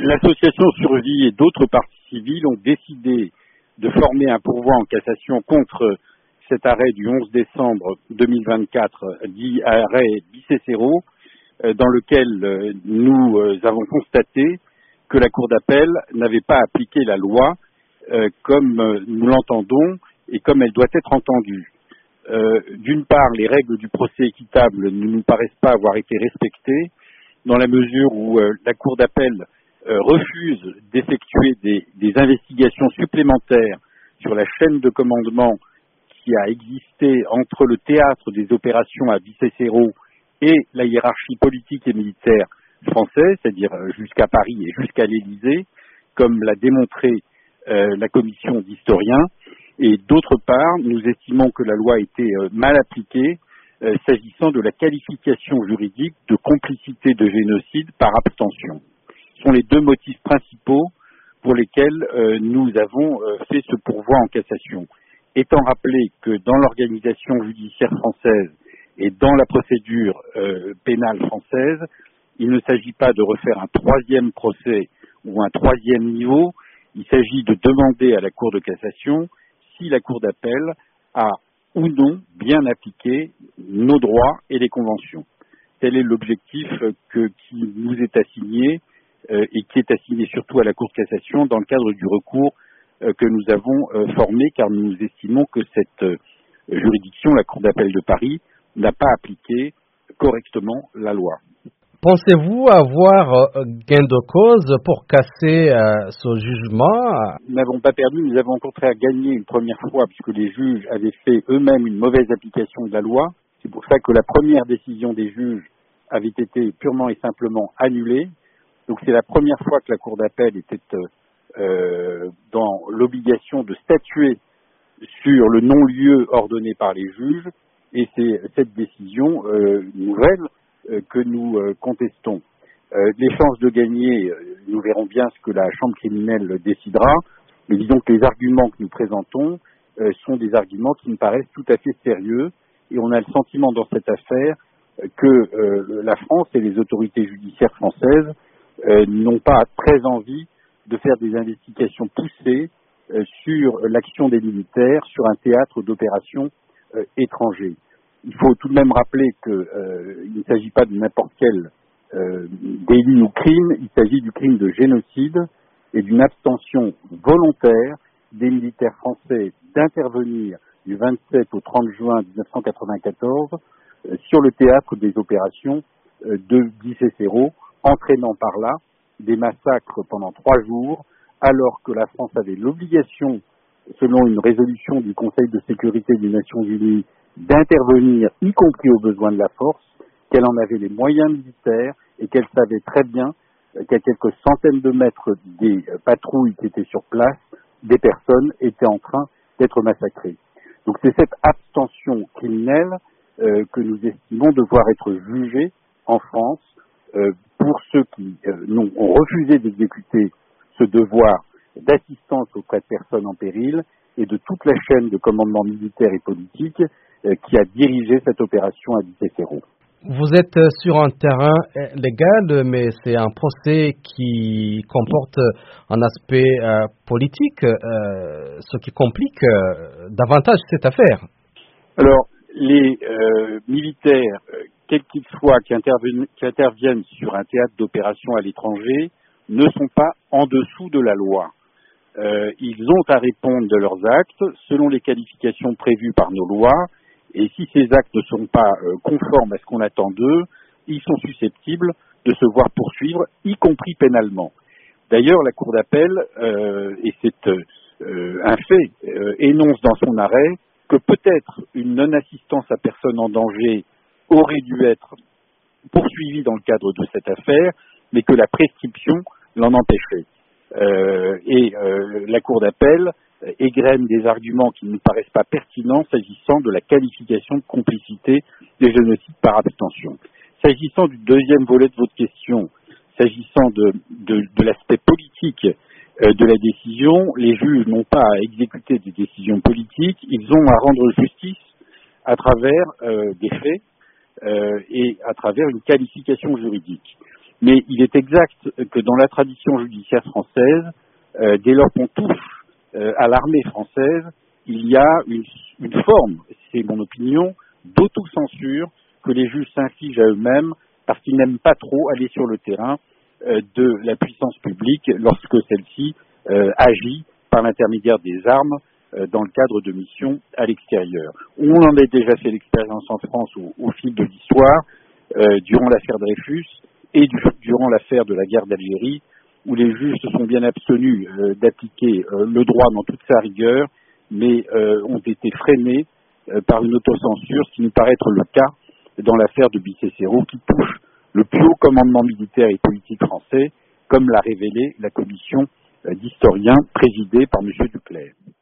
L'association Survie et d'autres parties civiles ont décidé de former un pourvoi en cassation contre cet arrêt du 11 décembre 2024, dit arrêt Bicécero, dans lequel nous avons constaté que la Cour d'appel n'avait pas appliqué la loi comme nous l'entendons et comme elle doit être entendue. D'une part, les règles du procès équitable ne nous paraissent pas avoir été respectées, dans la mesure où la Cour d'appel refuse d'effectuer des investigations supplémentaires sur la chaîne de commandement qui a existé entre le théâtre des opérations à Bicécero et la hiérarchie politique et militaire française, c'est-à-dire jusqu'à Paris et jusqu'à l'Élysée, comme l'a démontré la commission d'historiens. Et d'autre part, nous estimons que la loi a été mal appliquée s'agissant de la qualification juridique de complicité de génocide par abstention. Ce sont les deux motifs principaux pour lesquels nous avons fait ce pourvoi en cassation. Étant rappelé que dans l'organisation judiciaire française et dans la procédure pénale française, il ne s'agit pas de refaire un troisième procès ou un troisième niveau, il s'agit de demander à la Cour de cassation si la Cour d'appel a ou non bien appliqué nos droits et les conventions. Tel est l'objectif qui nous est assigné et qui est assigné surtout à la Cour de cassation dans le cadre du recours que nous avons formé, car nous estimons que cette juridiction, la Cour d'appel de Paris, n'a pas appliqué correctement la loi. Pensez-vous avoir gain de cause pour casser ce jugement? Nous n'avons pas perdu, nous avons au contraire gagné une première fois, puisque les juges avaient fait eux-mêmes une mauvaise application de la loi. C'est pour ça que la première décision des juges avait été purement et simplement annulée. Donc c'est la première fois que la Cour d'appel était dans l'obligation de statuer sur le non-lieu ordonné par les juges, et c'est cette décision nouvelle que nous contestons. Les chances de gagner, nous verrons bien ce que la Chambre criminelle décidera, mais disons que les arguments que nous présentons sont des arguments qui me paraissent tout à fait sérieux, et on a le sentiment dans cette affaire que la France et les autorités judiciaires françaises n'ont pas très envie de faire des investigations poussées sur l'action des militaires sur un théâtre d'opérations étranger. Il faut tout de même rappeler qu'il ne s'agit pas de n'importe quel délit ou crime, il s'agit du crime de génocide et d'une abstention volontaire des militaires français d'intervenir du 27 au 30 juin 1994 sur le théâtre des opérations de Bicécero, entraînant par là des massacres pendant 3 jours, alors que la France avait l'obligation, selon une résolution du Conseil de sécurité des Nations Unies, d'intervenir, y compris aux besoins de la force, qu'elle en avait les moyens militaires et qu'elle savait très bien qu'à quelques centaines de mètres des patrouilles qui étaient sur place, des personnes étaient en train d'être massacrées. Donc c'est cette abstention criminelle que nous estimons devoir être jugée en France pour ceux qui ont refusé d'exécuter ce devoir d'assistance auprès de personnes en péril et de toute la chaîne de commandement militaire et politique qui a dirigé cette opération à Bicécero. Vous êtes sur un terrain légal, mais c'est un procès qui comporte un aspect politique, ce qui complique davantage cette affaire. Alors, les militaires, quels qu'ils soient, qui interviennent sur un théâtre d'opération à l'étranger, ne sont pas en dessous de la loi. Ils ont à répondre de leurs actes selon les qualifications prévues par nos lois, et si ces actes ne sont pas conformes à ce qu'on attend d'eux, ils sont susceptibles de se voir poursuivre, y compris pénalement. D'ailleurs, la Cour d'appel, et c'est un fait, énonce dans son arrêt que peut-être une non-assistance à personne en danger aurait dû être poursuivie dans le cadre de cette affaire, mais que la prescription l'en empêcherait. La Cour d'appel égrène des arguments qui ne nous paraissent pas pertinents s'agissant de la qualification de complicité des génocides par abstention. S'agissant du deuxième volet de votre question, s'agissant de l'aspect politique de la décision, les juges n'ont pas à exécuter des décisions politiques, ils ont à rendre justice à travers des faits et à travers une qualification juridique. Mais il est exact que dans la tradition judiciaire française, dès lors qu'on touche à l'armée française, il y a une forme, c'est mon opinion, d'autocensure que les juges s'infligent à eux-mêmes parce qu'ils n'aiment pas trop aller sur le terrain de la puissance publique lorsque celle-ci agit par l'intermédiaire des armes dans le cadre de missions à l'extérieur. On en a déjà fait l'expérience en France au fil de l'histoire, durant l'affaire Dreyfus et durant l'affaire de la guerre d'Algérie, où les juges se sont bien abstenus d'appliquer le droit dans toute sa rigueur, mais ont été freinés par une autocensure, ce qui nous paraît être le cas dans l'affaire de Bicécero, qui touche le plus haut commandement militaire et politique français, comme l'a révélé la commission d'historiens présidée par M. Duclerc.